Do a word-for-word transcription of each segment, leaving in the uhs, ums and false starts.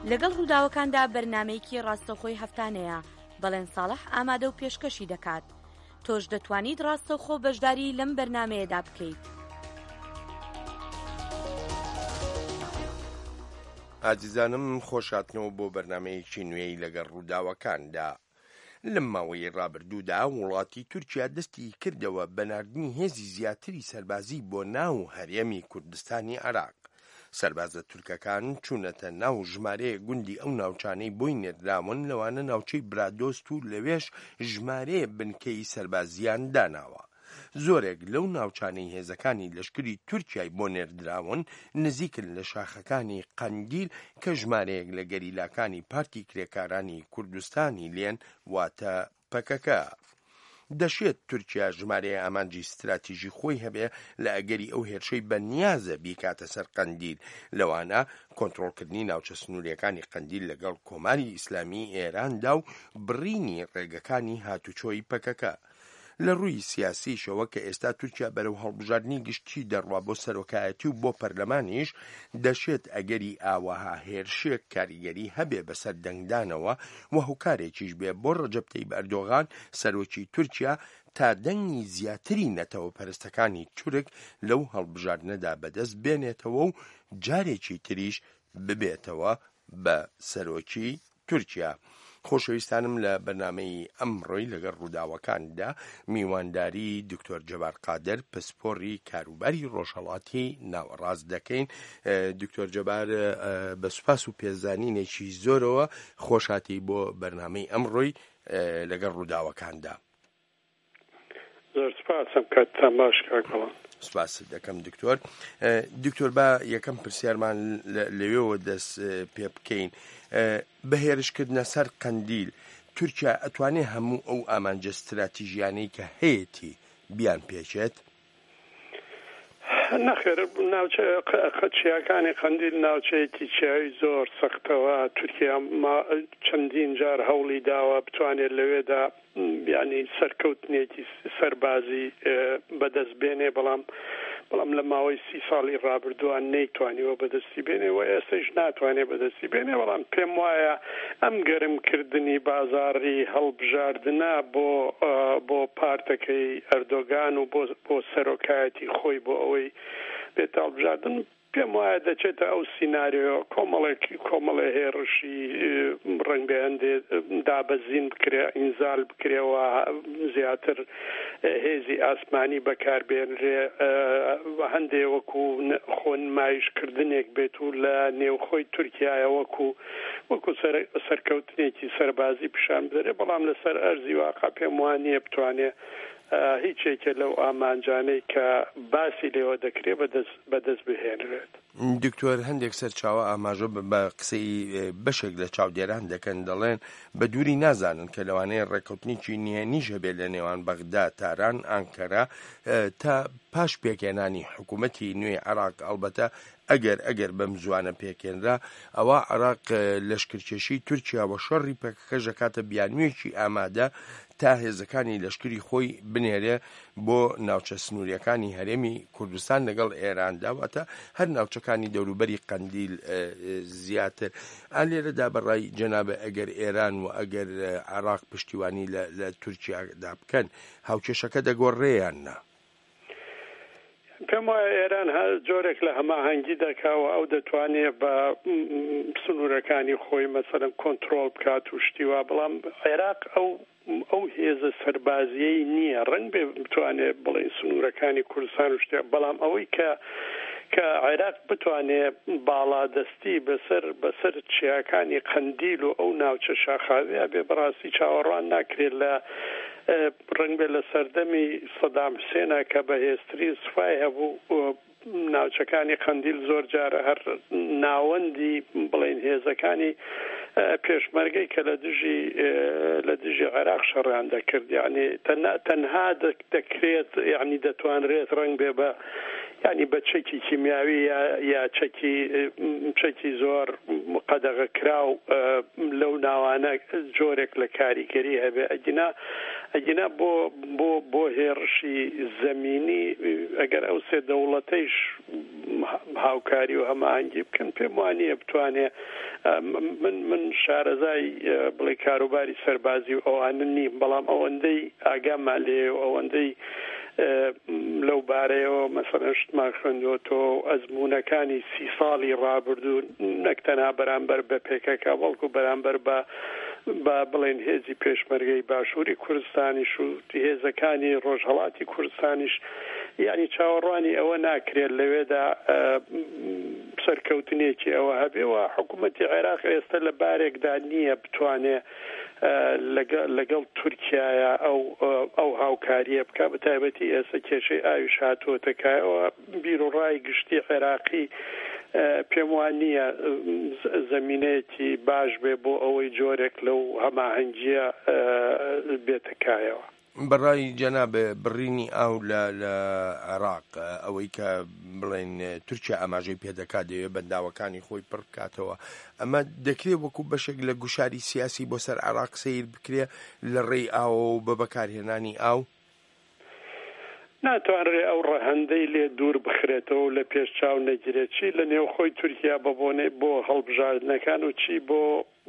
لەگەڵ ڕووداوەکاندا بەرنامەیەکی ڕاستەوخۆی هەفتانەیە بەڵێن ساڵح ئامادە و پێشکەشی دەکات. تۆش دەتوانیت ڕاستەوخۆ بەشداری لەم بەرنامەیەدا بکەیت. ئازیزانم خۆشهاتنەوە بۆ بەرنامەیەکی نوێی لەگەڵ ڕووداوەکاندا. لەم ماوەی ڕابردوودا وڵاتی تورکیا دەستی کردەوە بەناردنی هێزی زیاتری سەربازی بۆ ناو هەرێمی کوردستانی عێراق. سەربازە تورکەکان چوونەتە ناو ژمارەیە گوندی ئەو ناوچانەی بۆی نێردراون لەوانە ناوچەی برادۆست و لەوێش ژمارەیە بنکەی سەربازیان داناوە. زۆرێک لەو ناوچانەی هێزەکانی لەشکری تورکیای بۆ نێردراون نزیکن لە شاخەکانی قەندیل کە ژمارەیەک لە گەریلاکانی پارتی کرێکارانی کوردستانی لێن واتە پەکەکە. دەشێت تورکیا ژمارەیە ئامانجی استراتیژی خۆی هەبێ لە ئەگەری ئەو هێرشەی بەنیازە بیکاتە سەر قەندیل، لەوانە کۆنتڕۆڵکردنی ناوچە سنووریەکانی قەندیل لەگەڵ کۆماری ئیسلامی ئێراندا و بڕینی ڕێگەکانی هاتوچۆی پەکەکە. لە ڕووی سیاسیشەوە کە ئێستا تورکیا بەرەو هەڵبژاردننی گشتی دەڕوا بۆ سەرۆکایەتی و بۆ پەرلەمانیش دەشێت ئەگەری ئاوەها هێرشێک کاریگەری هەبێ بەسەر دەنگدانەوە و هۆکارێکیش بێ بۆ ڕەجەب تەیب ئەردۆغان سەرۆکی تورکیا تا دەنگی زیاتری نەتەوە پەرستەکانی تورک لەو هەڵبژاردنەدا بەدەست بێنێتەوە و جارێکی تریش ببێتەوە بە سەرۆکی تورکیا. خۆشەویستانم لە بەرنامەی ئەمڕۆی لەگەڵ ڕووداوەکاندا میوانداری دکتۆر جەبار قادر پسپۆڕی کاروباری ڕۆژهەڵاتی ناوەڕاست دەکەین. دکتۆر جەبار بە سوپاس و پێزانینێکی زۆرەوە خۆشهاتی بۆ بەرنامەی ئەمڕۆی لەگەڵ ڕووداوەکاندا. زۆر سوپاسم کاتتان باش کاکەڵان. سوپاس دەکەم دکتۆر. دکتۆر با یەکەم پرسیارمان لەوێەوە دەست پێ بکەین. بە هێرشکردنە سەر قەندیل تورکیا ئەتوانێت هەموو ئەو ئامانجە استراتیژیانەی کە هەیەی بیان پێچێت؟ نەخێر ناوچە قەچیاکانی قەندیل ناوچەیەکی چیاوی زۆر سەختەوە. تورکیا چەندین جار هەوڵی داوە بتوانێت لەوێدا ینی سەرکەوتنێکی سەربازی بەدەست بێنێ، بەڵام بەڵام لە ماوەی سی ساڵی ڕابردووان نەیتوانیوە بەدەستی بێنێ و ئێستاش ناتوانێت بەدەستی بێنێ. بەڵام پێم وایە ئەم گەرمکردنی بازاڕی هەڵبژاردنە بۆ بۆ پارتەکەی ئەردۆگان و بۆ سەرۆکایەتی خۆی بۆ ئەوەی بێت هەڵبژاردن پێم وایە دەچێتە ئەو سیناریۆ کۆمەڵێکی کۆمەڵێ هێرشی ڕەنگ بە هەندێ دابەزین بکرێ، ئینزال بکرێەوە، زیاتر هێزی ئاسمانی بەکاربێنرێ، هەندێ وەکو خۆ نمایشکردنێک بێت و لە نێوخۆی تورکیایە وەکو وەکو سەرکەوتنێکی سەربازی پیشان بدرێ. بەڵام لەسەر ئەرزی واقع پێم وانییە بتوانێت هیچێکە لەو ئامانجانەی کە باسی لێوە دەکرێت بەدەست بهێنرێت. دکتۆر هەندێک سەرچاوە ئاماژە بە قسەی بەشێک لە چاودێران دەکەن، دەڵێن بە دووری نازانن کە لەوانەیە ڕێکەوتنیی نهێنیش هەبێت لە نێوان بەغدا، تاران، ئانکەرا تا پاش پێکێنانی حکوومەتی نوێی عێراق. ئەلبەتە ئەگەر ئەگەر بەم زوانە پێکێنرا ئەوە عێراق لەشکرکێشی تورکیا بە شەڕی پەکەکەش دەکاتە بیانوویەکی ئامادە تا هێزەکانی لەشکری خۆی بنێرێ بۆ ناوچە سنووریەکانی هەرێمی کوردستان لەگەڵ ئێراندا، واتە هەر ناوچەکانی دەوروبەری قەندیل زیاتر. ئا لێرەدا بەڕای جەنابە ئەگەر ئێران و ئەگەر عێراق پشتیوانی لە تورکیادا بکەن هاوکێشەکە دەگۆڕێیان نا؟ پێم وایە ئێران هەر جۆرێک لە هەماهەنگی دەکاوە ئەو دەتوانێت بە سنوورەکانی خۆی مەسەلەن کۆنتڕۆڵ بکات و شتیوا، بەڵام عێراق ئەو ئەو هێزە سەربازیەی نییە. ڕەنگ بێ بتوانێت بڵێ سنوورەکانی کوردستان و شتێ، بەڵام ئەوەی کە کە عێراق بتوانێت باڵادەستی بەسەر بەسەر چیاکانی قەندیل و ئەو ناوچە شاخاوەیە بێ بەڕاستی چاوەڕوان ناکرێت لە ڕەنگ بێ لە سەردەمی سەدام حوسێنە کە بەهێزترین سوپای هەبوو ناوچەکانی قەندیل زۆر جارە هەر ناوەندی بڵێن هێزەکانی پێشمەرگەی کە لە دژی لە دژی عێراق شەڕیان دەکرد. یعنی تەنها دەکرێت یعنی دەتوانرێت ڕەنگ بێ بە یعنی بە چەکی کیمیاوی یا چەکی چەکی زۆر قەدەغەکراو لەو ناوانە جۆرێک لە کاریگەری هەبێ. ئەگینا ئەگینا بۆ بۆ بۆ هێرشی زەمینی ئەگەر ئەو سێ دەوڵەتەیش هاوکاری و هەماهەنگی بکەن پێم وانییە بتوانێت من من شارەزای بڵێ کاروباری سەربازی و ئەوانە نیم بەڵام ئەوەندەی ئاگامان لێ و ئەوەندەی لەو بارەیەوە مەسەڵەن شتمان خوێندوەتەوە ئەزموونەکانی سی ساڵی ڕابردوو نەکتەنها بەرامبەر بە پێکەکە بەڵکو بەرامبەر بە با بڵێن هێزی پێشمەرگەی باشووری کوردستانیش و هێزەکانی ڕۆژهەڵاتی کوردستانیش یعنی چاوەڕوانی ئەوە ناکرێت لەوێدا سەرکەوتنێکی ئەوە هەبێ و حکوومەتی عێراق ئێستا لە بارێکدا نییە بتوانێت لەگەڵ تورکیایە ئەو ئەو هاوکاریە بکە بە تایبەتی ئێستا کێشەی ئاویش هاتووەتەکایەوە بیرۆڕای گشتی عێراقی پێم وان نییە زەمینەیەکی باش بێ بۆ ئەوەی جۆرێک لەو هەماهەنگیە بێتەکایەوە. بەڕای جەناب بڕینی ئاو لە عێراق ئەوەی کە بڵێن تورکیا ئاماژەی پێدەکات دەوێت بەنداوەکانی خۆی پڕ بکاتەوە ئەمە دەکرێت وەکو بەشێک لە گوشاری سیاسی بۆ سەر عێراق سیر بکرێ لە ڕێی ئاوە و بە بەکارهێنانی ئاو ناتوانرێ ئەو ڕەهەندەی لێ دوور بخرێتەوە و لە پێش چاو نەگیرێت چی لە نێو خۆی تورکیا بەبوونێ بۆ هەڵبژاردنەکان و چی بۆ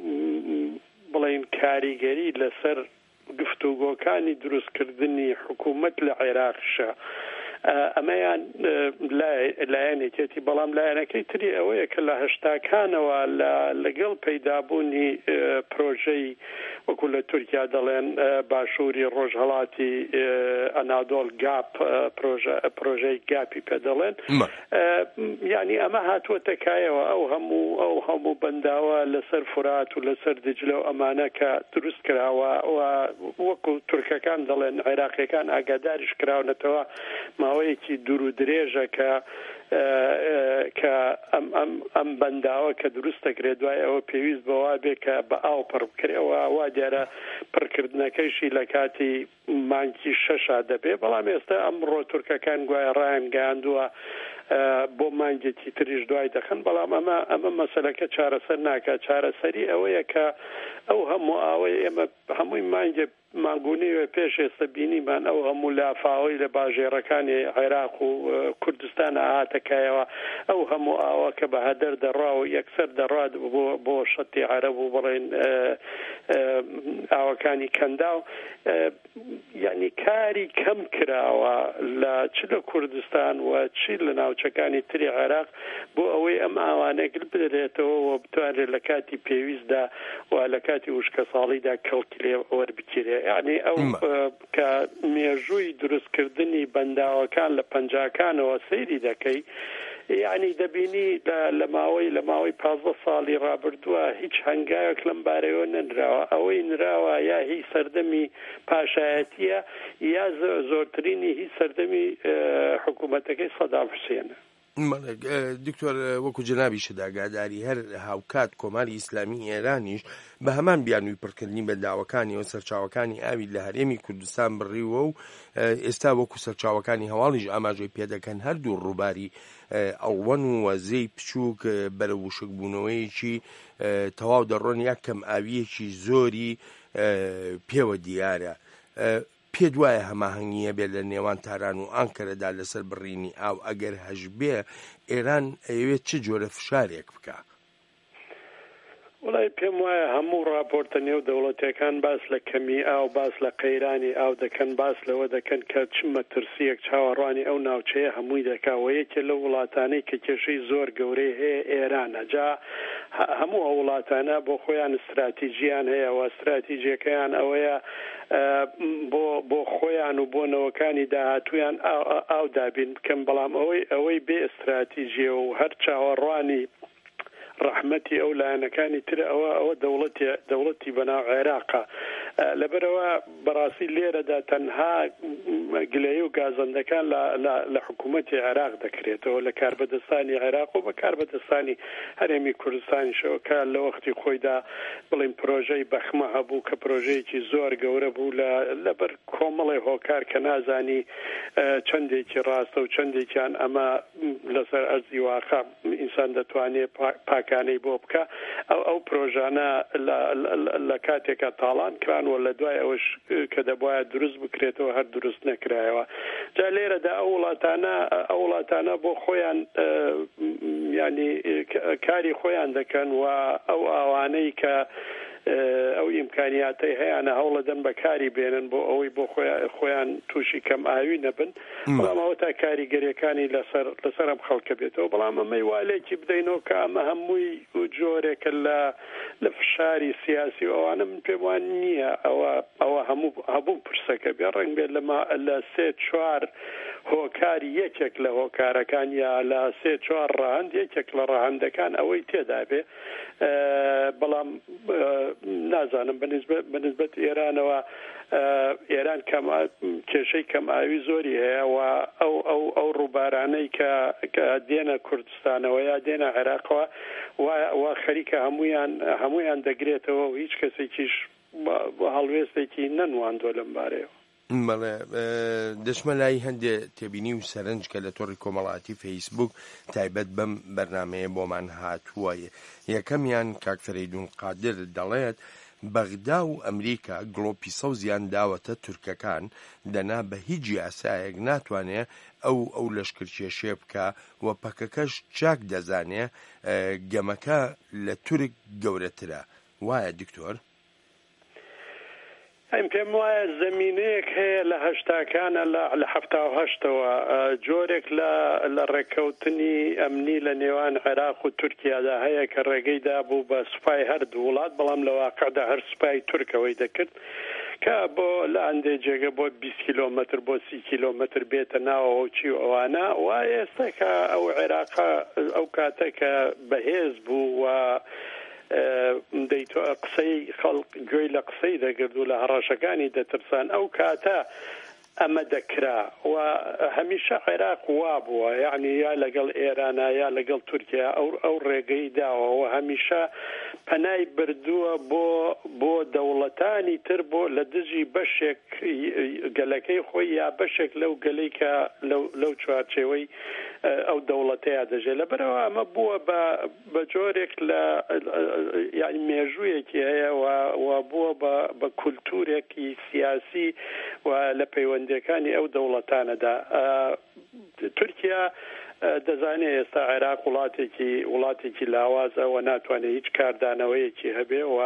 بڵێن کاریگەری لەسەر گفتوگۆکانی دروستکردنی حکوومەت لە عێراقشە ئەمەیان لایەنێکێتی بەڵام لایەنەکەی تری ئەوەیە کە لە هەشتاکانەوە لەگەڵ پەیدابوونی پرۆژەی وەکو لە تورکیا دەڵێن باشووری ڕۆژهەڵاتی ئەنادۆڵ گاپ پرۆژەی گاپی پێ دەڵێن یعنی ئەمە هاتووەتەکایەوە ئەو هەموو ئەو هەموو بەنداوە لەسەر فرات و لەسەر دجلە و ئەمانە کە دروست کراوە وەکو تورکەکان دەڵێن عێراقیەکان ئاگاداریش کراونەتەوە ماوەیەکی دوور و درێژە کە کە ئەم بەنداوە کە دروستەکرێت دوای ئەوە پێویست بەوا بێ کە بە ئاو پڕ بکرێەوە وا دیارە پڕکردنەکەیشی لە کاتی مانگی شەشا دەبێ بەڵام ئێستا ئەمڕۆ تورکەکان گوایە ڕایان گەیاندووە بۆ مانگێکی تریش دوای دەخن بەڵام ئەمە ئەمە مەسەلەکە چارەسەر ناکات چارەسەری ئەوەیە کە ئەو هەموو ئاوەی ئێمە هەمووی مانگێ ماگونی پێش ئێستا بینیمان ئەو هەموو لافاوەی لە باژێڕەکانی عێراق و کوردستان هاتەکایەوە ئەو هەموو ئاوە کە بە هەدەر دەڕا و یەکسەر دەڕات بۆ شەتی عەرەب و بڵێن ئاوەکانی کەندا و یعنی کاری کەم کراوە لە چ لە کوردستان و چی لە ناوچەکانی تری عێراق بۆ ئەوەی ئەم ئاوانە گل بدرێتەوە و بتوانێت لە کاتی پێویستدا و لە کاتی وشکە ساڵیدا کەڵکی لێ وەربگیرێ یعنی ئەو کە مێژووی دروستکردنی بەنداوەکان لە پەنجاکانەوە سەیری دەکەی یعنی دەبینی لە ماوەی لە ماوەی پازدە ساڵی ڕابردووە هیچ هەنگاوێک لەم بارەوە نەنراوە ئەوەی نراوە یا هی سەردەمی پاشایەتیە یا زۆرترینی هی سەردەمی حکوومەتەکەی سەدام حوسێنە. دکتۆر وەکو جنابی شداگاداری هەر هاوکات کۆماری ئیسلامی ئێرانیش بە هەمان بیانووی پڕکردنی بەنداوەکانی و سەرچاوەکانی ئاوی لە هەرێمی کوردستان بڕیوە و ئێستا وەکو سەرچاوەکانی هەواڵیش ئاماژەی پێدەکەن هەردوو ڕووباری ئەڵوەن و وەزەی بچووک بەرە وشکبوونەوەیەکی تەواو دەڕۆن یا کەم ئاویەکی زۆری پێوە دیارە پێ دوایە هەماهەنگیە بێت لە نێوان تاران و ئانکەرەدا لەسەر بڕینی ئاو ئەگەر هەژبێ ئێران ئەوێت چه جۆرە فشارێک بکە؟ وڵای پێم وایە هەموو راپۆرتە نێو دەوڵەتەکان باس لە کەمی ئاو باس لە قەیرانی ئاو دەکەن باس لەوە دەکەن کە چمە ترسیەک چاوەڕوانی ئەو ناوچەیە هەمووی دەکاوە یەکێ لە وڵاتانەی کە کێشەی زۆر گەورەی هەیە ئێرانە جا هەموو ئەو وڵاتانە بۆ خۆیان استراتیژیان هەیە و استراتیژیەکەیان ئەوەیە بۆ بۆ خۆیان و بۆ نەوەکانی داهاتویان ئاو دابین بکەن بەڵام ئەوەی ئەوەی بێ استراتیژیە و هەر چاوەڕوانی ڕەحمەتی ئەو لایەنەکانی تر ئەوە ئەوە دەوڵەتی دەوڵەتی بەناو عێراقە لەبەرەوە بەڕاستی لێرەدا تەنها گلەیی و گازەندەکان لە حکوومەتی عێراق دەکرێتەوە لە کاربەدەستانی عێراق و بە کاربەدەستانی هەرێمی کوردستانیشەوە کە لە وەختی خۆیدا بڵین پرۆژەی بەخمە هەبوو کە پرۆژەیەکی زۆر گەورە بوو لەبەر کۆمەڵی هۆکار کە نازانی چەندێکی ڕاستە و چەندێکیان ئەمە لەسەر ئەرزی واقع ئینسان دەتوانێت پاکانەی بۆ بکە ئەو ئەو پرۆژانە لە کاتێکە تاڵان کران و لە دوای ئەوش کە دەبواە دروست بکرێتەوە هەر دروست نەکرایەوە جا لێرەدا ئەو وڵاتانە ئەو وڵاتانە بۆ خۆیان ینی کاری خۆیان دەکەن و ئەو ئاوانەی کە ئەو ئیمکانیاتەی هەیەە هەوڵە دەن بەکاری بێنن بۆ ئەوەی بۆ خۆیان تووشی کەم ئاوی نەبن بەڵام ئەوە تا کاریگەریەکانی لەسەر لەسەر ئەم خەڵکە بێتەوە بەڵام ئەمەی والێکی بدەینەوە کە ئەمە هەمووی جۆرێکە لە لە فشاری سیاسی ئەوانە من پێم وان نییە ئەوە ئەوە هەموو هەبوو پرسەکە بێ ڕنگ بێت لە سێ چوار هۆکاری یەکێک لە هۆکارەکان یا لە سێ چوار ڕەهەند یەکێک لە ڕەهەندەکان ئەوەی تێدا بێ بەڵام نازانم بەنسبەت ئێرانەوە ئێران کێشەی کەماوی زۆری هەیە و ئەو ئەو ئەو ڕووبارانەی کە دێنە کوردستانەوە یا دێنە عێراقەوە وا خەریکە هەمویان هەمویان دەگرێتەوە و هیچ کەسێکیش هەڵوێستێکی نەنواندوە لەم بارەیەوە. بەڵێ دەچمە لای هەندێ تێبینی و سەرنج کە لە تۆڕی کۆمەڵاتی فەیسبوک تایبەت بەم بەرنمەیە بۆمان هاتووە. یەکەمیان کاک فەریدون قادر دەڵێت بەغدا و ئەمریکا گڵۆپی سەوزیان داوەتە تورکەکان دەنا بە هیچ یاسایەک ناتوانێت ئەو ئەو لەشکرکێشێ بکە و پەکەکەش چاک دەزانێ گەمەکە لە تورک گەورەترە. وایە دکتۆر؟ ئەم پێم وایە زمینەیەک هەیە لە هەشتاکانە لە هەفتا و هەشتەوە جۆرێک لە ڕێککەوتنی ئەمنی لە نێوان عێراق و تورکیادا هەیە کە ڕێگەیدا بوو بە سوپای هەردوو وڵات بەڵام لە واقعدا هەر سوپای تورکەوەی دەکرد کە بۆ لە ئەندێ جێگە بۆ بیست کیلۆمەتر بۆ سی کیلۆمەتر بێتە ناوەوە چی و ئەوانە و ئێستا کە ئەو عێراقا ئەو کاتە کە بەهێز بوو و دەیتۆ قسەی خەڵک گوێی لە قسەی دەگرد و لە هەڕەشەکانی دەترسان ئەو کاتە ئەمە دەکرا و هەمیشە عێراق وا بووە یعنی یا لەگەڵ ئێرانە یا لەگەڵ تورکیا ئەو ڕێگەی داوە و هەمیشە پەنای بردووە بۆ بۆ دەوڵەتانی تر بۆ لە دژی بەشێک گەلەکەی خۆی یا بەشێک لەو گەلەی کە لەو چوارچێوەی ئەو دەوڵەتەیە دەژێت لەبەرەوە ئەمە بووە بە جۆرێک لە یعنی مێژوویەکی هەیە و بووە بە کولتورێکی سیاسی و لە پەیوەندیەکانی ئەو دەوڵەتانەدا. تورکیا دەزانێت ئێستا عێراق وڵاتێکی وڵاتێکی لاوازە و ناتوانێت هیچ کاردانەوەیەکی هەبێ و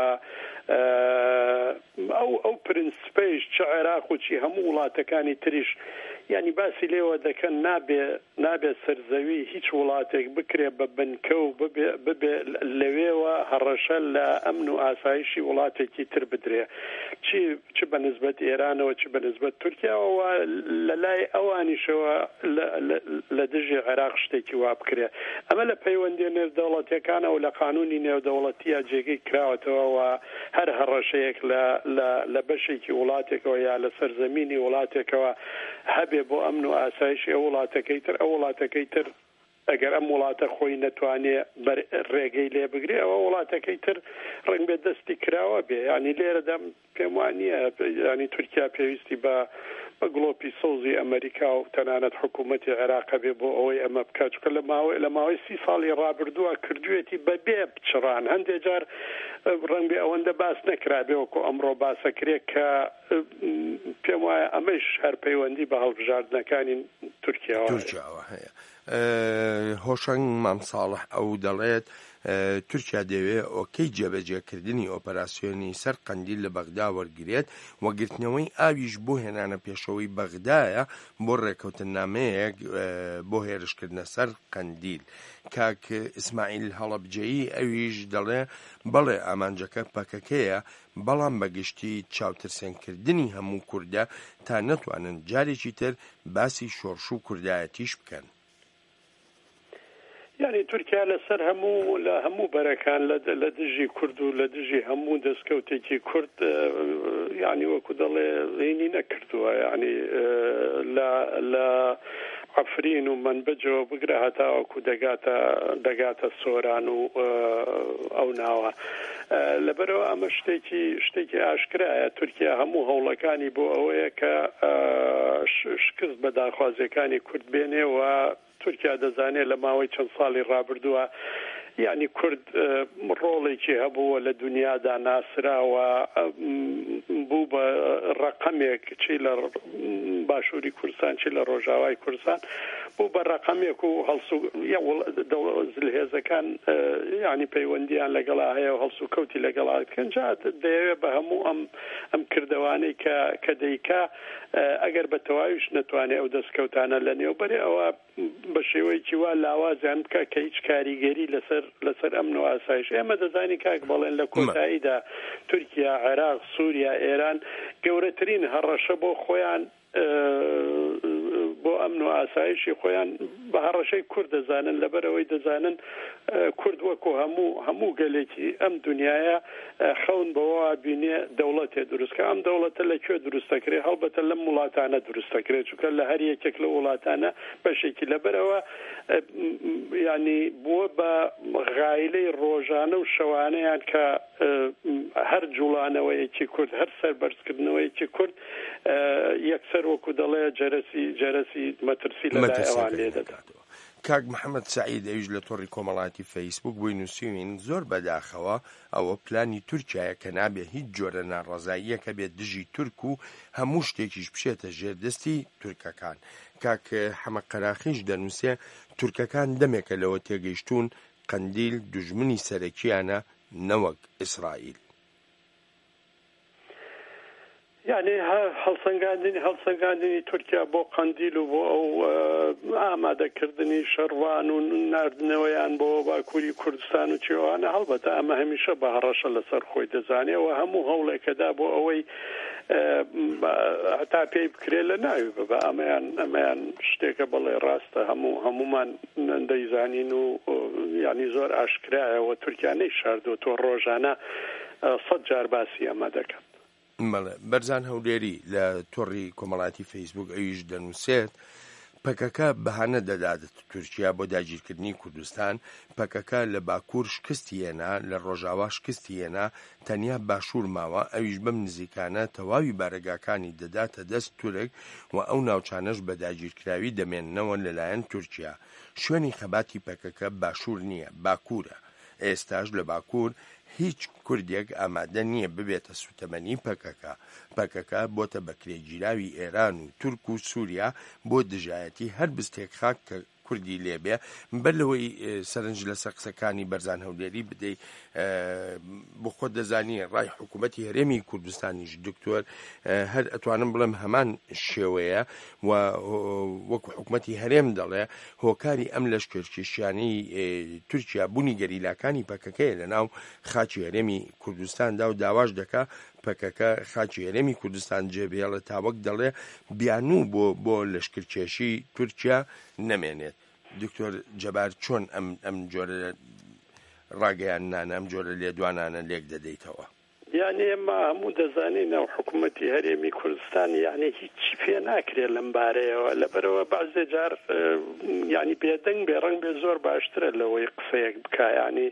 ئەو ئەو پرینسپەیش چ عێراق و چی هەموو وڵاتەکانی تریش یعنی باسی لێوە دەکەن نابێ نابێ سەرزەوی هیچ وڵاتێک بکرێ بە بنکە و ببێ لەوێوە هەڕەشە لە ئەمن و ئاسایشی وڵاتێکی تر بدرێ چی چ بە نسبەت ئێرانەوە چ بە نسبەت تورکیاەوە لە لای ئەوانیشەوە لە دژی عێراق شتێکی وا بکرێ. ئەمە لە پەیوەندی نێودەوڵەتیەکانە و لە قانونی نێودەوڵەتیە جێگەی کراوەتەوە و هەر هەڕەشەیەک لە بەشێکی وڵاتێکەوە یا لە سەرزەمینی وڵاتێکەوە هەبێ بۆ ئەمن و ئاسایشی ئەو وڵاتەکەی تر ئەو وڵاتەکەی تر ئەگەر ئەم وڵاتە خۆی نەتوانێت ڕێگەی لێ بگرێ ئەوە وڵاتەکەی تر ڕنگ بێ دەستی کراوە بێ ینی لێرەدا پێم وانە ینی تورکیا پێویستی بە بە گڵۆپی سەوزی ئەمریکا و تەنانەت حکوومەتی عێراقە بێ بۆ ئەوەی ئەمە بکات چکە لە ماوەی لە ماوەی سی ساڵی ڕابردووە کردوێتی بەبێ بچڕان هەندێک جار ڕنگ بێ ئەوەندە باس نەکرابێ وەکو ئەمڕۆ باسەکرێت کە پێم وایە ئەمەش هەر پەیوەندی بە هەڵبژاردنەکانی تورکیاوە هەیە. هۆشنگ مام ساڵح ئەو دەڵێت تورکیا دەوێت ئۆکەی جێبەجێکردنی ئۆپەراسیۆنی سەر قەندیل لە بەغدا وەرگێت وەگرتنەوەی ئاویش بۆ هێنانە پێشەوەی بەغدایە بۆ ڕێکەوتنامەیەک بۆ هێرشکردنە سەر قەندیل. کاک ئیسماعیل هەڵەبجەیی ئەویش دەڵێ بەڵێ ئامانجەکە پەکەکەیە بەڵام بەگشتی چاوترسێنکردنی هەموو کوردە تا نەتوانن جارێکی تر باسی شۆڕش و کوردایەتیش بکەن. یعنی تورکیا لەسەر هەموو لە هەموو بەرەکان لە دژی کورد و لە دژی هەموو دەستکەوتێکی کورد یعنی وەکو دەڵێ ڕێنی نەکردووە یعنی لە عەفرین و منبەجەوە بگرە هەتاوەکو دەگاتە دەگاتە سۆران و ئەو ناوە لەبەرەوە ئەمە شتێکی شتێکی ئاشکرایە. تورکیا هەموو هەوڵەکانی بۆ ئەوەیە کە شکست بە داخوازیەکانی کورد بێنێ و تورکیا دەزانێت لە ماوەی چەند ساڵی ڕابردووە یعنی کورد ڕۆڵێکی هەبووە لە دنیادا ناسراوە بوو بە ڕقەمێک چی لە باشووری کوردستان چی لە ڕۆژاوای کوردستان بوو بە ڕقەمێک و هەڵسو زلهێزەکان یعنی پەیوەندیان لەگەڵا هەیە و هەڵسو کەوتی لەگەڵا دەکەن جا دەیەوێت بە هەموو ئەم ئەم کردوانەی کە کە دەیکا ئەگەر بە تەواویش نەتوانێت ئەو دەستکەوتانە لە نێوبەرێ ئەوە بە شێوەیەکی وا لاوازیان بکە کە هیچ کاریگەری لەسەر لەسەر ئەمن و ئاسایش ئێمە دەزانی کاک بەڵێن لە کۆتاییدا تورکیا عێراق سووریا ئێران گەورەترین هەڕەشە بۆ خۆیان بۆ ئەمن و ئاسایشی خۆیان بە هەڕەشەی کورد دەزانن لەبەرەوەی دەزانن کورد وەکو هەموو هەموو گەلێکی ئەم دنیاە خەون بەوە بینێ دەوڵەتێ دروستکە ئەم دەوڵەتە لەکوێ دروستەکرێ هەڵبەتە لەم وڵاتانە دروستەکرێت چونکە لە هەر یەکێک لە وڵاتانە بەشێکی لەبەرەوە ینی بووە بە غایلەی ڕۆژانە و شەوانەیان کە هەر جوڵانەوەیەکی کورد هەر سەربەرزکردنەوەیەکی کورد یەکسەر وەکو دەڵێ جەرەسی جەرەسی مەترسی لەلای ئەوان لێ دەداتەوە. کاک محەممەد سعید ئەویش لە تۆڕی کۆمەڵاتی فەیسبوک بۆی نووسین زۆر بەداخەوە ئەوە پلانی تورکایە کە نابێ هیچ جۆرە ناڕەزاییە کە بێت دژی تورک و هەموو شتێکیش بشێتە ژێردەستی تورکەکان. کاک حەمە قەراخیش دەنووسێ تورکەکان دەمێکە لەوە تێگەیشتون قەندیل دوژمنی سەرەکییانە نەوەک ئیسرائیل. یعنی هەڵسەنگاندنی هەڵسەنگاندنی تورکیا بۆ قەندیل و بۆ ئەو ئامادەکردنی شەڕوان و ناردنەوەیان بۆ باکووری کوردستان و چێوانە هەڵبەتە ئەمە هەمیشە بە هەڕەشە لەسەر خۆی دەزانێەوە هەموو هەوڵێکەدا بۆ ئەوەی هەتا پێی بکرێت لە ناوی بە ئەمەیان ئەمەیان شتێکە بەڵێ ڕاستە هەموو هەمومان دەیزانین و یعنی زۆر ئاشکرایەوە تورکیانەی شاردووە تۆ ڕۆژانە سەد جار باسی ئەمە دەکەن. بەرزان هەولێری لە تۆڕی کۆمەڵاتی فەیسبوک ئەویش دەنووسێت پەکەکە بەهانە دەداتێت تورکیا بۆ داگیرکردنی کوردستان پەکەکە لە باکوور شکستی هێنا لە ڕۆژاوا شکستی هێنا تەنیا باشوور ماوە ئەویش بەم نزیکانە تەواوی بارەگاکانی دەداتە دەست تورک و ئەو ناوچانەش بە داگیرکراوی دەمێننەوە لەلایەن تورکیا. شوێنی خەباتی پەکەکە باشوور نییە باکوورە. ئێستاش لە باکوور هیچ کوردێک ئامادە نییە ببێتە سوتەمەنی پەکەکە. پەکەکە بۆتە بەکرێگیراوی ئێران و تورک و سووریا بۆ دژایەتی هەر بستێک خاک کە کوردی لێبێ بەر لەوەی سەرنج لە سەقسەکانی بەرزان هەولێری بدەیت بۆ خۆت دەزانی ڕای حکوومەتی هەرێمی کوردستانیش دکتۆر هەر ئەتوانم بڵێم هەمان شێوەیە و وەکو حکوومەتی هەرێم دەڵێ هۆکاری ئەم لەشکرکێشیانەی تورکیا بوونی گەریلاکانی پەکەکەیە لە ناو خاچی هەرێمی کوردستاندا و داواش دەکا پەکەکە خاچی هەرێمی کوردستان جێبێڵە تاوەک دەڵێ بیانوو بۆ بۆ لەشکرکێشی تورکیا نەمێنێت. دکتۆر جەبار چۆن ئەم ئەم جۆرە ڕاگەیاندانە ئەم جۆرە لێدوانانە لێک دەدەیتەوە؟ یعنی ئێمە هەموو دەزانین ئەو حکوومەتی هەرێمی کوردستان یعنی هیچی پێ ناکرێت لەم بارەیەوە لەبەرەوە بەعزێ جار یعنی بێدەنگ بێڕەنگ بێ زۆر باشترە لەوەی قسەیەک بکە. یعنی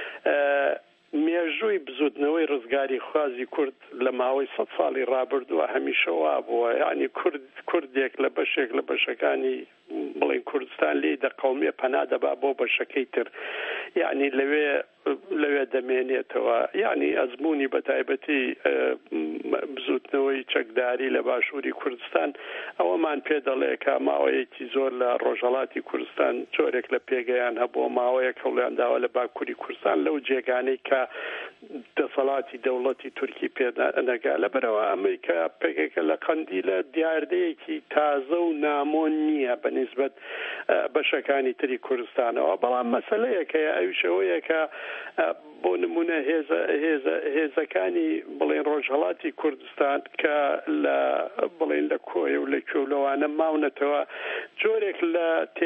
مێژووی بزودنەوەی ڕزگاری خوازی کورد لە ماوەی سەد ساڵی ڕابردووە هەمیشە وا بووە. یعنی کورد کوردێک لە بەشێک لە بەشەکانی بڵین کوردستان لێ دەقەومێ پەنا دەبا بۆ بەشەکەی تر یعنی لەوێ لەوێ دەمێنێتەوە. یعنی ئەزمموی بە تایبەتی بزودنەوەی چەکداری لە باشووری کوردستان ئەوەمان پێ دەڵێ کە ماوەیەکی زۆر لە ڕۆژهەڵاتی کوردستان جۆرێک لە پێگەیان هەبووە ماوەیەک هەوڵیان داوە لە باکووری کوردستان لەو جێگانەی کە دەسەڵاتی دەوڵەتی تورکی پێ نەگا. لەبەرەوە ئەمریکا پێکێکە لە قەندیلە دیاردەیەکی تازە و نامۆن نییە بە نسبەت بەشەکانی تری کوردستانەوە. بەڵام مەسەلەیەکەیە ئەویشەوەیە کە بۆ نمونە هێزەکانی بڵێن ڕۆژهەڵاتی کوردستان کە لە بڵێن لە کۆی و لە کێولەوانە ماونەتەوە جۆرێک لە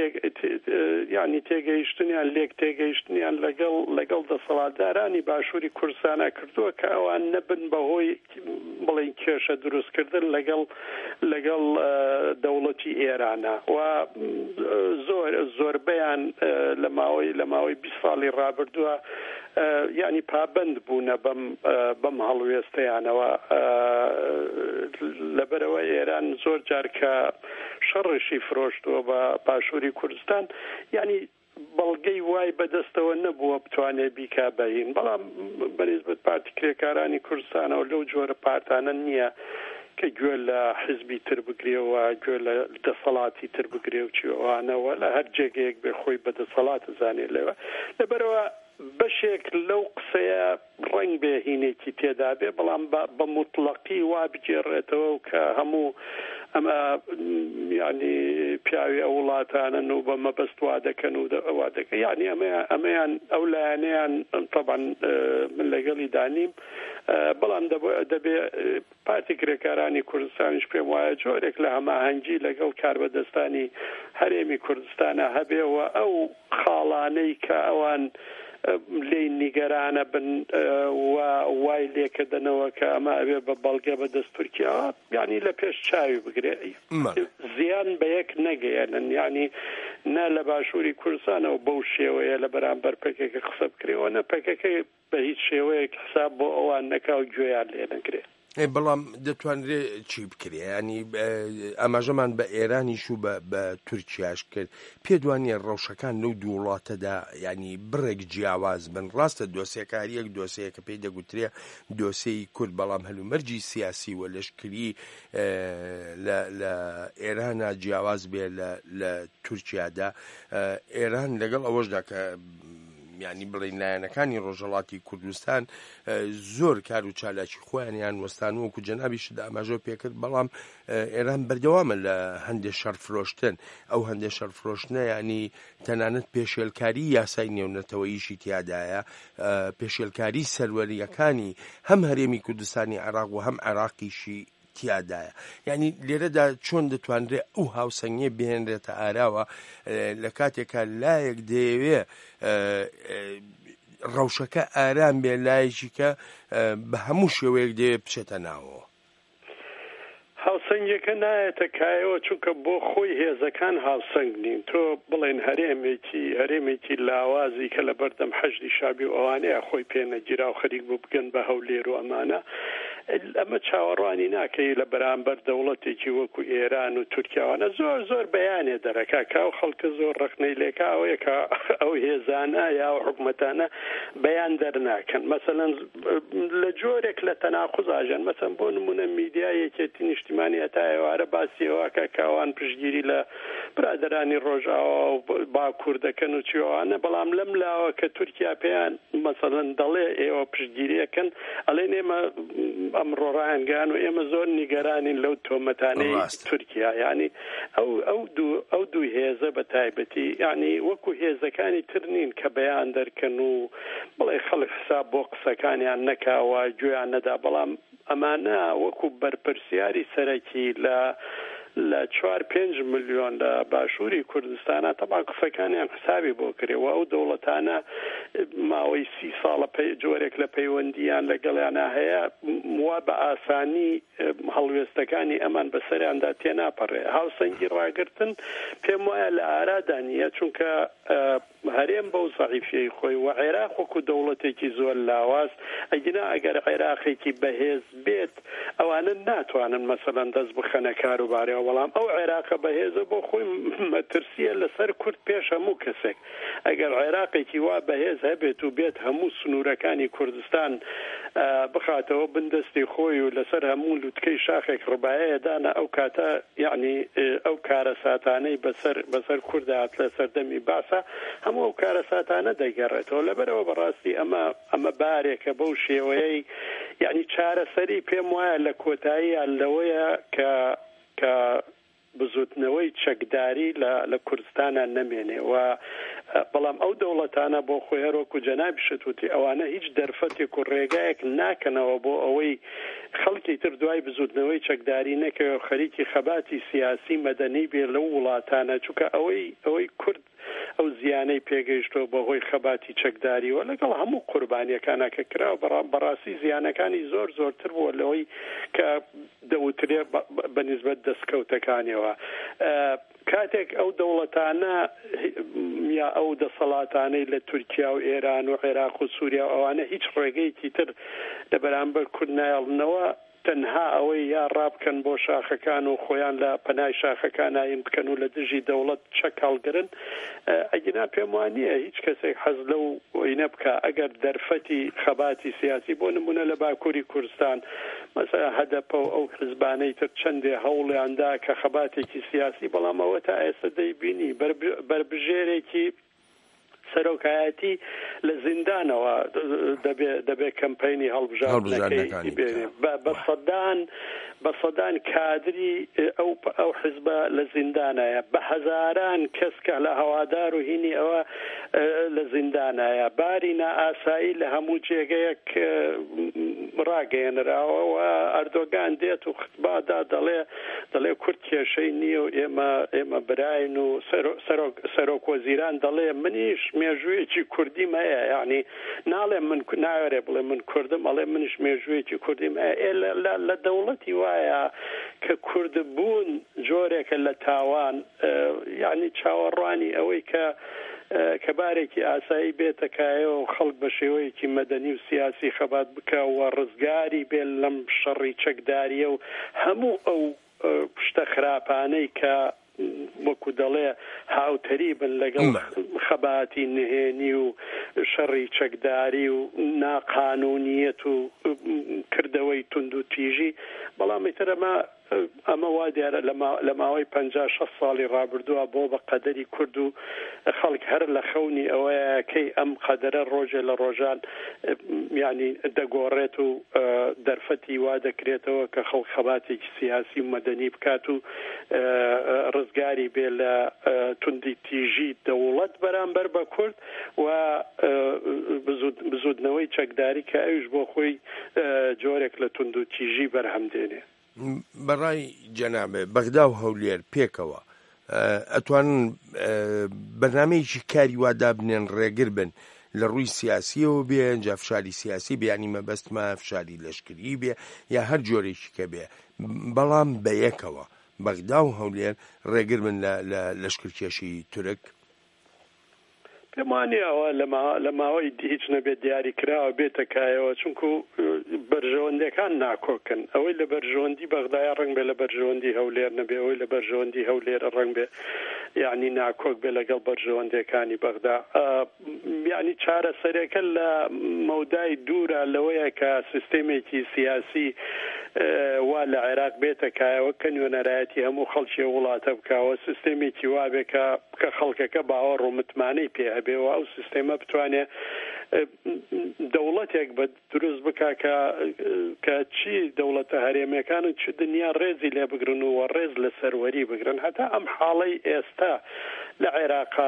ینی تێگەیشتنیان لێک تێگەیشتنیان لەگەڵ لەگەڵ دەسەڵاتدارانی باشووری کوردستانە کردووە کە ئەوان نەبن بەهۆی بڵێن کێشە دروستکردن لەگەڵ لەگەڵ دەوڵەتی ئێرانە و زۆر زۆربەیان لە ماوەی لە ماوەی بیست ساڵی ڕابردووە یعنی پابند بوونە بەم بەم هەڵوێستەیانەوە. لەبەرەوە ئێران زۆر جار کە شەڕشی فرۆشتووە بە باشووری کوردستان یعنی بەڵگەی وای بەدەستەوە نەبووە بتوانێت بیکا بەهین بەڵام بەنسبەت پارتی کرێکارانی کوردستانەوە لەو جۆرە پارتانە نییە کە گوێ لە حزبی تر بگرێەوە گوێ لە دەسەڵاتی تر بگرێ و چیوانەوە لە هەر جێگەیەک بێ خۆی بەدەسەڵات زانێت لێوە لەبەرەوە بەشێک لەو قسەیە ڕنگ بێهینێکی تێدا بێ بەڵام بە مطلقی وا بگێڕێتەوە و کە هەموو ئەمە ینی پیاوی ئەو وڵاتانن و بە مەبەست وا دەکەن و وا دەکەن یعنی ئەمەیان ئەو لایەنەیان طبعا من لەگەڵی دانیم بەڵام دەبێ پارتی کرێکارانی کوردستانیش پێم وایە جۆرێک لە هەماهەنگی لەگەڵ کاربەدەستانی هەرێمی کوردستانە هەبێەوە ئەو خاڵانەی کە ئەوان لی نیگەرانە بن وای لێکردنەوە کە ئەمە ئەوێ بە بەڵگە بە دەستورکیەوە یعنی لە پێش چاوی بگرێ زیان بە یەک نەگەیەنن ینی نە لە باشووری کوردستانەوە بەو شێوەیە لە بەرامبەر پەکێکە قسە بکرێەوە نە پەکەکەی بە هیچ شێوەیەک حساب بۆ ئەوان نەکاو گوێیان لێ نەگرێت بەڵام دەتوانرێت چی بکرێ ینی ئاماژەمان بە ئێرانیش و بە تورکیاش کرد پێدوانیە ڕەوشەکان لەو دوو وڵاتەدا ینی بڕێک جیاواز بن ڕاستە دۆسیەکاریەک دۆسەیە کە پێی دەگوترێ دۆسەی کورد بەڵام هەلومەرجی سیاسی و لەشکری لە ئێرانە جیاواز بێ لە تورکیادا ئێران لەگەڵ ئەوەشدا کە یعنی بڵین لایەنەکانی ڕۆژهەڵاتی کوردستان زۆر کار و چالاکی خۆیانیان وەستان وەکو جەنابیش ئاماژە پێکرد بەڵام ئێران بەردەوامە لە هەندێک شەڕفرۆشتن ئەو هەندێک شەڕفرۆشتنە ینی تەنانەت پێشێلکاری یاسای نێونەتەوەییشی تیادایە پێشێلکاری سەروەریەکانی هەم هەرێمی کوردستانی عێراق و هەم عێراقیشی تیادایە یعنی لێرەدا چۆن دەتوانرێت ئەو هاوسەنگێ بهێنرێتە ئاراوە لە کاتێکە لایەک دەیەوێ ڕەوشەکە ئارام بێ لایەکی کە بە هەموو شێوەیەک دەوێت بچێتە ناوەوە هاوسەنگەکە نایەتە کایەوە چونکە بۆ خۆی هێزەکان هاوسەنگ نین تۆ بڵێن هەرێمێکی هەرێمێکی لاوازی کە لە بەردەم حەجری شابی و ئەوانەیە خۆی پێنەگیرا و خەریک بوو بگەن بە هەولێر و ئەمانە ئەمە چاوەڕوانی ناکەی لە بەرامبەر دەوڵەتێکی وەکو ئێران و تورکیاوانە زۆر زۆر بەیانێ دەرەکا کاو خەڵکە زۆر ڕخنەی لێکاوەیە کە ئەو هێزانە یا حکومەتانە بەیان دەرناکەن مەسەلەن لە جۆرێک لە تەناقوز ئاژەن مەسەن بۆ نمونە میدیا یەکێتی نیشتیمانی هەتایەوارە باسیەوەکە کاوان پشتگیری لە برادرانی ڕۆژاوە و باکوور دەکەن و چیوانە بەڵام لەم لاوە کە تورکیا پێیان مەسەلەن دەڵێ ئێوە پشتگیریەکەن ئەڵێن ئێمە ئەمڕۆ ڕاهەنگان و ئێمە زۆر نیگەرانین لەو تۆمەتانەی تورکیا ینی ئەو ئەو دوو ئەو دوو هێزە بە تایبەتی ینی وەکو هێزەکانی تر نین کە بەیان دەرکەن و بڵێ خەڵک حساب بۆ قسەکانیان نەکاوە گوێیان نەدا بەڵام ئەمانە وەکو بەرپرسیاری سەرەکی لە لە چوار پێنج ملیۆن لە باشووری کوردستانە تەبا قسەکانیان حسابی بۆ کردەوە ئەو دەوڵەتانە ماوەی سی ساڵە جۆرێک لە پەیوەندیان لەگەڵیانە هەیە وا بە ئاسانی هەڵوێستەکانی ئەمان بەسەریاندا تێناپەڕێ هاوسەنگی ڕاگرتن پێم وایە لە ئارادا نیە چونکە هەرێم بەو زەعیفیەی خۆی و عێراق وەکو دەوڵەتێکی زۆر لاواز ئەگینا ئەگەر عێراقێکی بەهێز بێت ئەوانە ناتوانن مەسەلەن دەست بخەنە کاروبارەوە بەڵام ئەو عێراقە بەهێزە بۆ خۆی مەترسیە لەسەر کورد پێش هەموو کەسێک ئەگەر عێراقێکی وا بەهێز هەبێت و بێت هەموو سنوورەکانی کوردستان بخاتەوە بندستی خۆی و لەسەر هەموو لوتکەی شاخێک ڕبایەیە دانا ئەو کاتە یعنی ئەو کارە ساتانەی بەسەر بەسەر کوردات لە سەردەمی باسە هەموو ئەو کارە ساتانە دەگەڕێتەوە لەبەرەوە بەڕاستی ئەمە ئەمە بارێکە بەو شێوەیەی یعنی چارەسەری پێم وایە لە کۆتاییان لەوەیە کە کە بزوتنەوەی چەکداری لە کوردستانە نەمێنێ و بەڵام ئەو دەوڵەتانە بۆ خۆی هەروەکو جەنابی شتوتی ئەوانە هیچ دەرفەتێک و ڕێگایەک ناکەنەوە بۆ ئەوەی خەڵکی تر دوای بزوتنەوەی چەکداری نەکەوە خەریکی خەباتی سیاسی مەدەنی بێ لەو وڵاتانە چونکە ئەوەی ئەوەی کورد ئەو زیانەی پێگەیشتەوە بەهۆی خەباتی چەکداریوە لەگەڵ هەموو قوربانیەکانە کە کراوە بەڕاستی زیانەکانی زۆر زۆرتر بووە لەوەی کە دەوترێ بەنسبەت دەستکەوتەکانیەوە کاتێک ئەو دەوڵەتانە یا ئەو دەسەڵاتانەی لە تورکیا و ئێران و عێراق و سووریا ئەوانە هیچ ڕێگەیەکی تر لە بەرامبەر کورد نایڵنەوە تەنها ئەوەی یا ڕابکەن بۆ شاخەکان و خۆیان لە پەنای شاخەکان ئاین بکەن و لە دژی دەوڵەت چەک هەڵگرن ئەگەنا پێم وانە هیچ کەسێک حەز لەو ئینە بکە ئەگەر دەرفەتی خەباتی سیاسی بۆ نمونە لە باکووری کوردستان مەسەلا هەدەپە و ئەو حزبانەی تر چەندێ هەوڵیاندا کە خەباتێکی سیاسی بەڵام ئەوە تا ئێستا دەیبینی بربژێرێکی سەرۆکایەتی لە زیندانەوە دەبێ کەمپەینی هەڵبژاردنەکەی بێنێ بە سەدان بە سەدان کادری ئەو ئەو حزبە لە زیندانایە بە هەزاران کەس کە لە هەوادار و هینی ئەوە لە زیندانایە باری نائاسایی لە هەموو جێگەیەک ڕاگەیەنراوە ئەردۆگان دێت و خطبادا دەڵێ دەڵێ کورد کێشەی نییە و ئێمە ئێمە براین و سەرۆک وەزیران دەڵێ منیش مێژوویەکی کوردیم هەیە یعنی ناڵێ من ناوێرێ بڵێ من کوردم ئەڵێ منیش مێژوویەکی کوردیم هەیە لە دەوڵەتی وایە کە کوردبوون جۆرێکە لە تاوان یعنی چاوەڕوانی ئەوەی کە کەبارێکی ئاسایی بێتەکایەوە و خەڵک بە شێوەیەکی مەدەنی و سیاسی خەبات بکە و ڕزگاری بێت لەم شەڕی چەکداریە و هەموو ئەو پشتە خراپانەی کە وەکو دەڵێ هاوتەری بن لەگەڵ خەباتی نهێنی و شەڕی چەکداری و ناقانونیەت و کردەوەی تند و تیژی بەڵام ئیترەمە ئەمە وا دیارە لە ماوەی پەنجا شەش ساڵی ڕابردووە بۆ بە قەدەری کورد و خەڵک هەر لە خەونی ئەوەیە کەی ئەم قەدەرە ڕۆژێ لە ڕۆژان ینی دەگۆڕێت و دەرفەتی وا دەکرێتەوە کە خەڵک خەباتێکی سیاسی و مەدەنی بکات و ڕزگاری بێ لە توندی تیژی دەوڵەت بەرامبەر بە کورد و بزودنەوەی چەکداری کە ئەوش بۆ خۆی جۆرێک لە تند و تیژی بەرهەم دێنێ. بەڕای جەنابێ بەغدا و هەولێر پێکەوە ئەتوانن بەرنامەیەکی کاری وا دابنێن ڕێگر بن لە ڕووی سیاسیەوە بێ جافشاری سیاسی بێ ینی مەبەستمە فشاری لەشکری بێ یا هەر جۆرێکی کە بێ بەڵام بە یەکەوە بەغدا و هەولێر ڕێگر بن لە لەشکرکێشی تورک پێم وانیەوە لە ماوەی هیچ نەبێت دیاری کراوە بێتەکایەوە چونکو بەرژەوەندەکان ناکۆکن ئەوەی لە بەرژەوەندی بەغدایە ڕنگ بێ لە بەرژەوەندی هەولێر نەبێ ئەوەی لە بەرژەوەندی هەولێرە ڕنگ بێ یعنی ناکۆک بێ لەگەڵ بەرژەوەندەکانی بەغدا یعنی چارەسەرەکە لە مەودای دوورە لەوەیە کە سیستێمێکی سیاسی وا لە عێراق بێتەکایەوە کە نوێنەرایەتی هەموو خەڵکی وڵاتە بکەوە سیستێمێکی وابێ کە خەڵکەکە باوەڕ و متمانەی پێ هەبێەوە ئەو سیستێمە بتوانێت دەوڵەتێک بە دروست بکە کە چی دەوڵەتە هەرێمیەکان چ دنیا ڕێزی لێ بگرن و ڕێز لە سەروەری بگرن هەتا ئەم حاڵەی ئێستا لە عێراقا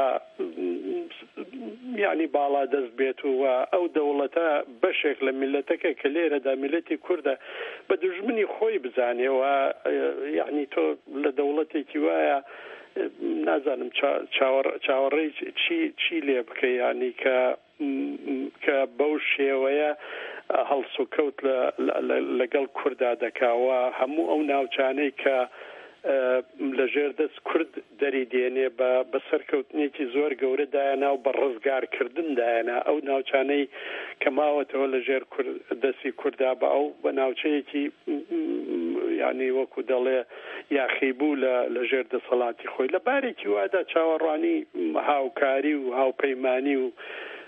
یعنی باڵا دەست بێت و ئەو دەوڵەتە بەشێک لە میلەتەکە کە لێرەدا میلەتی کووردە بە دژمنی خۆی بزانێەوە یعنی تۆ لە دەوڵەتێکی وایە نازانم چاوەڕێی چی لێ بکە ینی کە کە بەو شێوەیە هەڵس و کەوت لەگەڵ کووردا دەکاوە هەموو ئەو ناوچانەی کە لەژێر دەست کورد دەری دێنێ بە سەرکەوتنێکی زۆر گەورەدایەنا و بە ڕزگارکردندایەنا ئەو ناوچانەی کە ماوەتەوە لەژێر دەستی کووردا بە ئەو بە ناوچەیەکی یعنی وەکو دەڵێ یاخیبوو لە ژێر دەسەڵاتی خۆی لە بارێکی وادا چاوەڕوانی هاوکاری و هاوپەیمانی و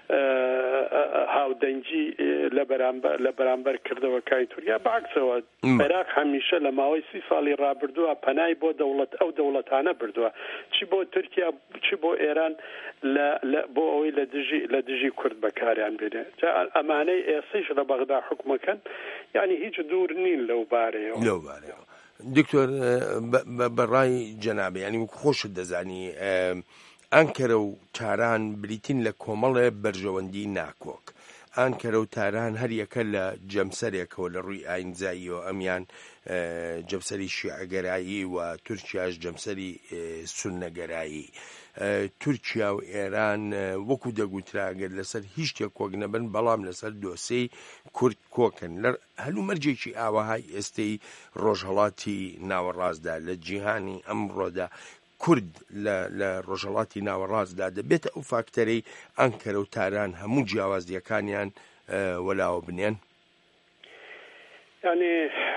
هاودەنگی لە بەرامبەر کردەوەکانی تورکیا بەعکسەوە عێراق هەمیشە لە ماوەی سی ساڵی ڕابردووە پەنای بۆ دەوڵەت ئەو دەوڵەتانە بردووە چی بۆ تورکیا چی بۆ ئێران بۆ ئەوەی لە دژی کورد بەکاریان بێنێ ئەمانەی ئێسش لە بەغدا حکومەکەن یعنی هیچ دوور نین لەو بارەیەوە لەو بارەیەوە دکتۆر بەڕای جەنابێ ینی خۆشت دەزانی ئەنکەرە و تاران بریتین لە کۆمەڵێ بەرژەوەندی ناکۆک ئەنکەرە و تاران هەر یەکە لە جەمسەرێکەوە لە ڕووی ئاینزاییەوە ئەمیان جەمسەری شیعەگەرایی و تورکیاش جەمسەری سوننەگەرایی تورکیا و ئێران وەکو دەگوتراگەر لەسەر هیچ شتێک کۆک نەبن بەڵام لەسەر دۆسەی کورد کۆکن لە هەلوو مەرجێکی ئاوەهای ئێستەی ڕۆژهەڵاتی ناوەڕاستدا لە جیهانی ئەمڕۆدا کورد لە ڕۆژهەڵاتی ناوەڕاستدا دەبێتە ئەو فاکتەرەی ئەنکەرە و تاران هەموو جیاوازیەکانیان وەلاوە بنێن یعنی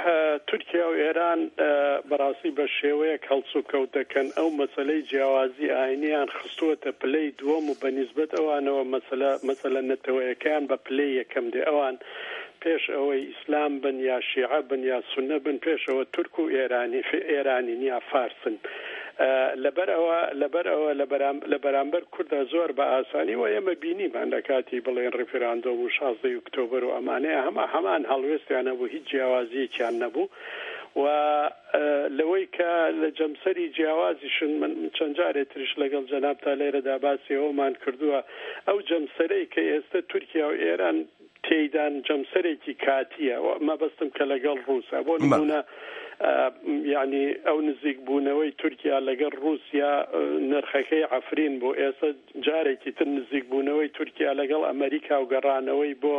تورکیا و ئێران بەڕاستی بە شێوەیەک هەڵسو کەوت دەکەن ئەو مەسەلەی جیاوازی ئاینیان خستووەتە پلەی دووەم و بەنسبەت ئەوانەوە مەسەلە نەتەوەیەکان بە پلەی یەکەم دێ ئەوان پێش ئەوەی ئیسلام بن یا شیعە بن یا سونە بن پێشەوە تورک و ئێرانی ئێرانی نیا فارسن لەبەر ئەوە لەبەر ئەوە لە بەرامبەر کوردە زۆر بە ئاسانی و ئێمە بینیمان لە کاتی بڵێن ڕفرەندۆم و شازدەی ئۆکتۆبەر و ئەمانەیە هەمە هەمان هەڵوێستیان نەبوو هیچ جیاوازیەکیان نەبوو و لەوەی کە لە جەمسەری جیاوازیشن من چەند جارێ تریش لەگەڵ جەناب تا لێرەدا باسی ئەومان کردووە ئەو جەمسەرەی کە ئێستا تورکیا و ئێران تێیدان جەمسەرێکی کاتیە مەبەستم کە لەگەڵ ڕووسە بۆ نمونە یعنی ئەو نزیک بوونەوەی تورکیا لەگەڵ رووسیا نرخەکەی عفرین بۆ ئێستا جارێکی تر نزیک بوونەوەی تورکیا لەگەڵ ئەمریکا و گەڕانەوەی بۆ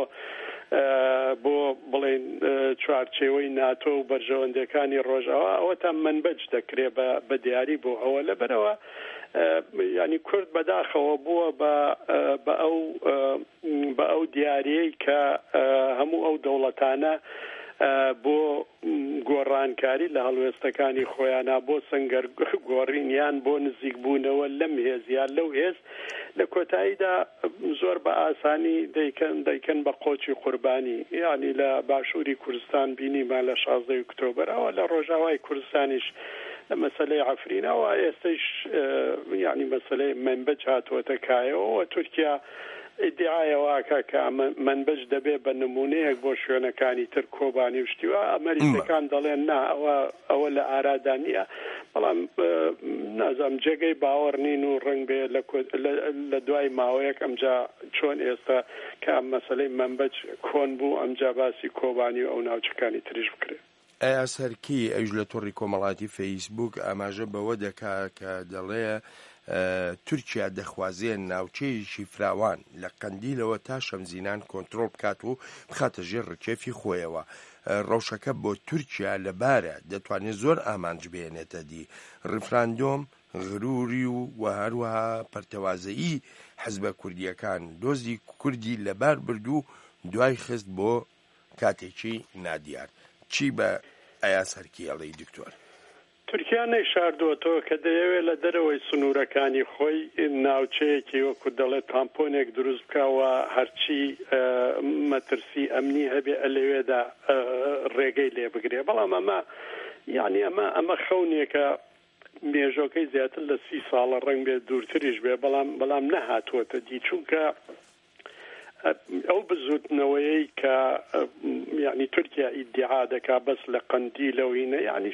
بۆ بڵێن چوارچێوەی ناتۆ و بەرژەوەندەکانی ڕۆژەوە ئەوە تا منبەج دەکرێت بە دیاری بۆ ئەوە لەبەرەوە ینی کورد بەداخەوە بووە بە ئەو بە ئەو دیارەی کە هەموو ئەو دەوڵەتانە بۆ گۆڕانکاری لە هەڵوێستەکانی خۆیانە بۆ سەنگەر گۆڕینیان بۆ نزیک بوونەوە لەم هێزیان لەو هێز لە کۆتاییدا زۆر بە ئاسانی دەیکەن دەیکەن بە قۆچی قوربانی یعنی لە باشووری کوردستان بینیمان لە شازدەی ئۆکتۆبەر ئەوە لە ڕۆژاوای کوردستانیش لە مەسەلەی عفرینەوە ئێستش یعنی مەسەلەی منبەج هاتووەتە کایەوە تورکیا ئیدعایەوەکە کە منبەج دەبێت بە نمونەیەک بۆ شوێنەکانی تر کۆبانی و شتیوە ئەمریکەکان دەڵێن نا ئەوە ئەوە لە ئارادا نییە بەڵام نازام جێگەی باوەڕ نین و ڕنگ بێ لە دوای ماوەیەک ئەمجا چۆن ئێستا کە ئەم مەسەلەی منبەج کۆن بوو ئەمجا باسی کۆبانی و ئەو ناوچەکانی تریش بکرێت. ئایا سەرکی ئەوش لە تۆڕی کۆمەڵاتی فەیسبوک ئاماژە بەوە دەکا کە دەڵێ تورکیا دەخوازیە ناوچەیەکی فراوان لە قەندیلەوە تا شەمزینان کۆنتترۆل بکات و بخاتە ژێر ڕکێفی خۆیەوە ڕەوشەکە بۆ تورکیا لەبارە دەتوانێت زۆر ئامانج بێنێتە دی ڕفراندۆم غروری و و هەروەها پەرتەوازایی حەزبە کوردیەکان دۆزی کوردی لەبار بردو دوای خست بۆ کاتێکی نادیار چی بە ئایا سەرکی ئەڵەی دکتۆر تورکیا نەیشاردووەتەوە کە دەیەوێت لە دەرەوەی سنوورەکانی خۆی ناوچەیەکی وەکو دەڵێت تامپۆنێک دروست بکەوە هەرچی مەترسی ئەمنی هەبێ ئەلەوێدا ڕێگەی لێ بگرێ بەڵام ئەمە یعنی ئەمە ئەمە خەونێکە مێژۆکەی زیاتر لە سی ساڵە ڕنگ بێت دوورتریش بێ بەڵام بەڵام نەهاتووەتە دی چونکە ئەو بزوتنەوەی کە یعنی تورکیا ئیدعا دەکا بەس لە قەندیلەوەینە یعنی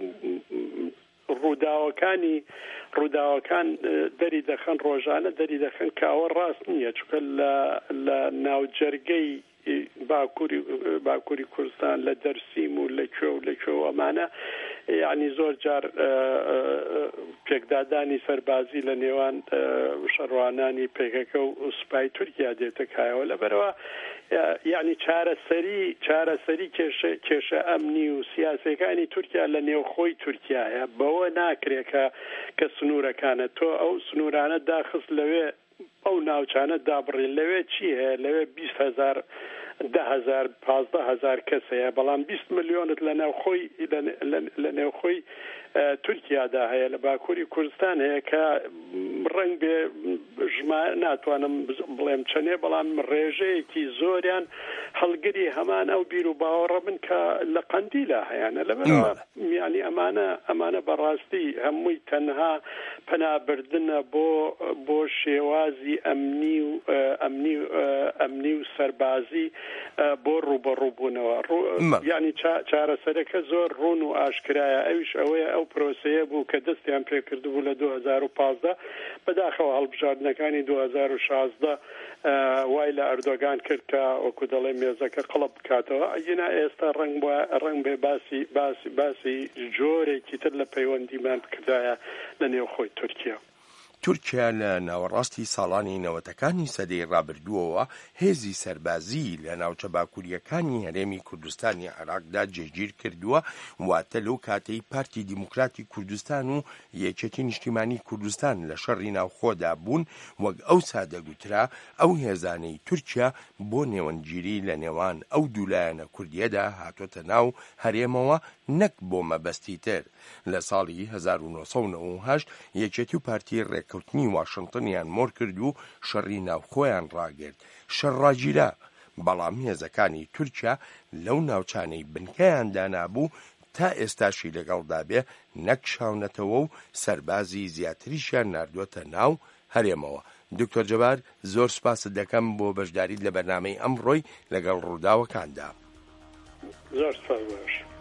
ڕووداوەکانی ڕووداوەکان دەری دەخەن ڕۆژانە دەری دەخەن کە ئەوە ڕاست نییە چونکە لە ناوجەرگەی باکووری باکووری کوردستان لە دەرسیم و لە کوێ و لە کوێ ئەمانە یعنی زۆر جار پێکدادانی سەربازی لە نێوان شەڕوانانی پێکەکە و سوپای تورکیا دێتە کایەوە لەبەرەوە یعنی چارەسەری چارەسەری کێشە ئەمنی و سیاسەکانی تورکیا لە نێوخۆی تورکیایە بەوە ناکرێت کە کە سنوورەکانە تۆ ئەو سنوورانە داخست لەوێ ئەو ناوچانە دابڕێن لەوێ چی هەیە لەوێ بیست هەزار ده هزار پازدە هزار کەس هەیە بەڵام بیست ملیۆنت لە نێوخۆی لە نێوخۆی تورکیادا هەیە لە باکووری کوردستان هەیە کە ڕنگ بێ ژما ناتوانم بڵێم چەنێ بەڵام ڕێژەیەکی زۆریان هەڵگری هەمان ئەو بیر و باوەڕە من کە لە قەندیلە هەیەە لەبەرەوە یعنی ئەمانە ئەمانە بەڕاستی هەمووی تەنها پەنابردنە بۆ بۆ شێوازی ئەمنی و ئەمنی ئەمنی و سەربازی بۆ ڕوبەڕووبوونەوە یعنی چارەسەرەکە زۆر ڕوون و ئاشکرایە ئەویش ئەوەیە ئەو پرۆسەیە بوو کە دەستیان پێکردبوو لە دوو هەزار و پازدە بەداخەوە هەڵبژاردنەکانی دوو هەزار و شازدە وای لە ئەردۆگان کرد کە وەکو دەڵێ مێزەکە قەڵب بکاتەوە ئەگینا ئێستا ڕنگ ڕنگ بێ باسی باسی باسی جۆرێکی تر لە پەیوەندیمان بکردایە لە نێوخۆی تورکیا. تورکیا لە ناوەڕاستی ساڵانی نەوەتەکانی سەدەی ڕابردووەوە هێزی سەربازی لە ناوچە باکووریەکانی هەرێمی کوردستانی عێراقدا جێگیر کردووە، واتە لەو کاتەی پارتی دیموکراتی کوردستان و یەکێتی نیشتیمانی کوردستان لە شەڕی ناوخۆدا بوون، وەک ئەو سادەگوترا ئەو هێزانەی تورکیا بۆ نێوەنگیری لە نێوان ئەو دوولایەنە کوردیەدا هاتۆتە ناو هەرێمەوە، نەک بۆ مەبەستی تر. لە ساڵی هەزار و نۆ سەد و نۆ و هەشت یەکێتی و پارتی ڕێککەوتنی واشنگتنیان مۆر کرد و شەڕی ناوخۆیان ڕاگرت. شەڕڕاگیرە، بەڵام هێزەکانی تورکیا لەو ناوچانەی بنکەیاندا نابوو تا ئێستاشی لەگەڵدا بێ نەکشاونەتەوە و سەربازی زیاتریشیان ناردووەتە ناو هەرێمەوە. دکتۆر جەبار، زۆر سوپاست دەکەم بۆ بەشداریت لە بەرنامەی ئەمڕۆی لەگەڵ ڕووداوەکاندا. زۆر سپاس.